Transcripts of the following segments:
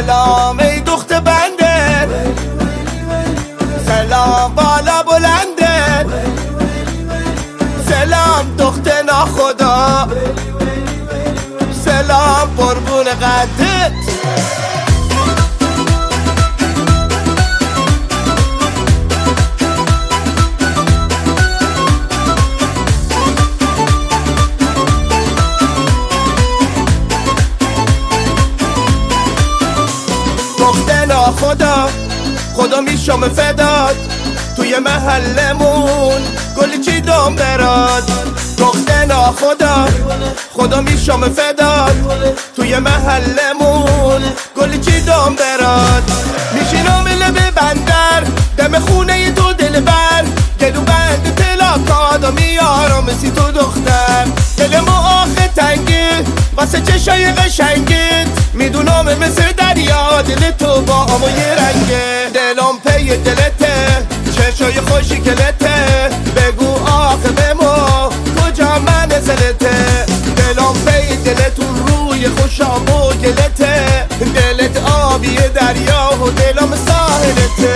سلام ای دخت بنده، سلام بالا بلنده، سلام دخت ناخدا، سلام قربون قدت. دخت ناخدا خدا میشم فداد، توی محلمون گلی چی دام براد. دخت ناخدا خدا میشم فداد، توی محلمون گلی چی دام براد. میشینم لب بندر دم خونه تو دلبر، گلو بند تلاکادا میارم سی تو دختر. دل ما آخه تنگی واسه چشای قشنگت، میدونم مثل دریا دل تو با آما یه رنگه. دلم پی دلته چشای خوشی کلته، بگو آخه به ما کجا منزلته. دلم پی دلتون روی خوشام و گلته، دلت آبی دریا و دلم ساحلته.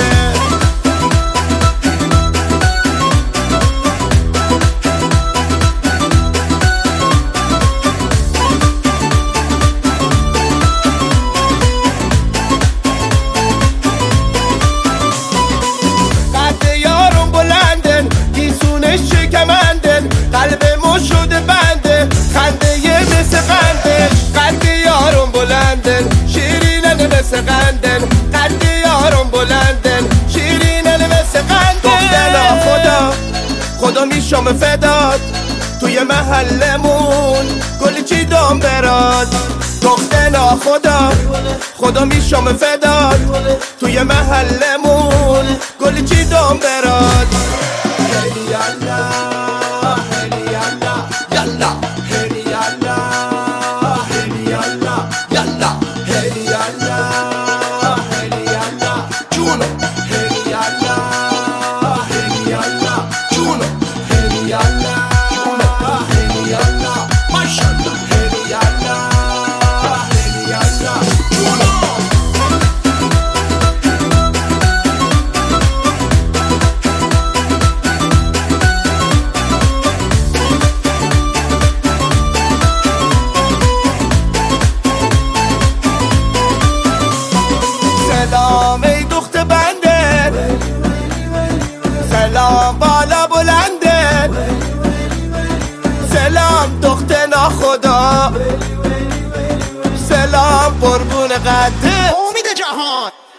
قلب ما شده بنده، خنده یه مثل قندش. قد یارم بلندن شیرینن مثل قندن، قد یارم بلندن شیرینن مثل قندن. دختر خدا خدا میشم فداد، توی محلمون گلی چی دام براد. دختر خدا خدا میشم فداد، توی محلمون گلی چی دام براد. سلام ای دخت بنده، سلام بالا بلنده، سلام دخت ناخدا، سلام قربون قدت. امید جهان